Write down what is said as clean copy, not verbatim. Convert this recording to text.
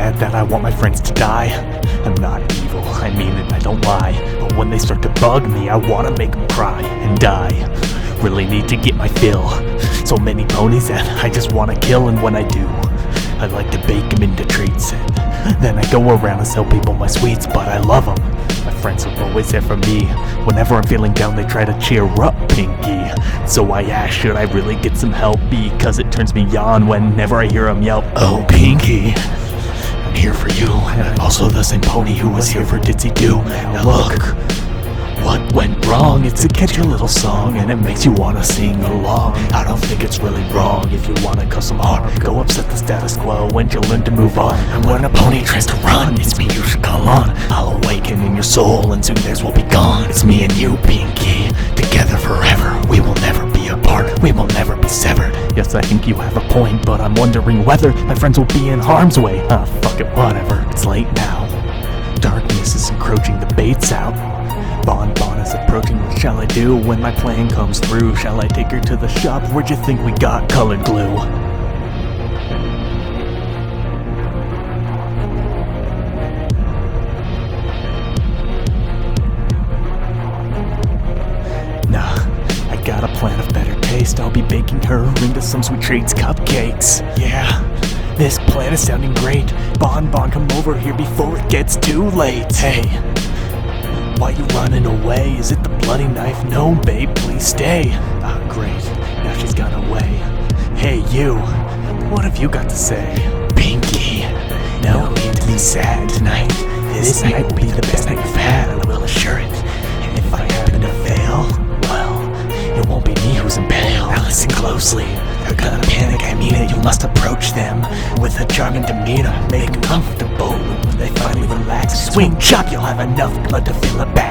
sad that I want my friends to die. I'm not evil, I mean it, I don't lie. But when they start to bug me, I wanna make them cry and die. Really need to get my fill. So many ponies that I just wanna kill, and when I do, I like to bake them into treats. And then I go around and sell people my sweets, but I love them. My friends are always there for me. Whenever I'm feeling down, they try to cheer up, Pinky. So I ask, should I really get some help? Because it turns me on whenever I hear them yelp, "Oh, Pinky, I'm here for you." And I'm also the same pony who was here for Ditsy Doo. Now look, what went wrong? It's a catchy little song, and it makes you wanna sing along. I don't think it's really wrong if you wanna cause some harm. Go upset the status quo and you'll learn to move on. And when a pony tries to run, it's me you should call on. I'll awaken in your soul and soon theirs will be gone. It's me and you, Pinky, together forever. We will never be apart, we will never be severed. Yes, I think you have a point, but I'm wondering whether my friends will be in harm's way. Fuck it, whatever. It's late now. Darkness is encroaching, the bait's out. Bon is approaching, what shall I do when my plan comes through? Shall I take her to the shop? Where'd you think we got colored glue? Nah, I got a plan of better taste. I'll be baking her into some sweet treats, cupcakes. Yeah, this plan is sounding great. Bon, come over here before it gets too late. Hey, why you running away? Is it the bloody knife? No, babe, please stay. Ah, great, now she's gone away. Hey, you, what have you got to say? Pinky, no need to be sad tonight. This night will be the best night you've had, I will assure it. And if I happen to fail, well, it won't be me who's in peril. Now listen closely, they're gonna panic, I mean it. You must approach them with a charming demeanor. Make them comfortable. When they finally relax, swing chop, you'll have enough blood to fill a bag.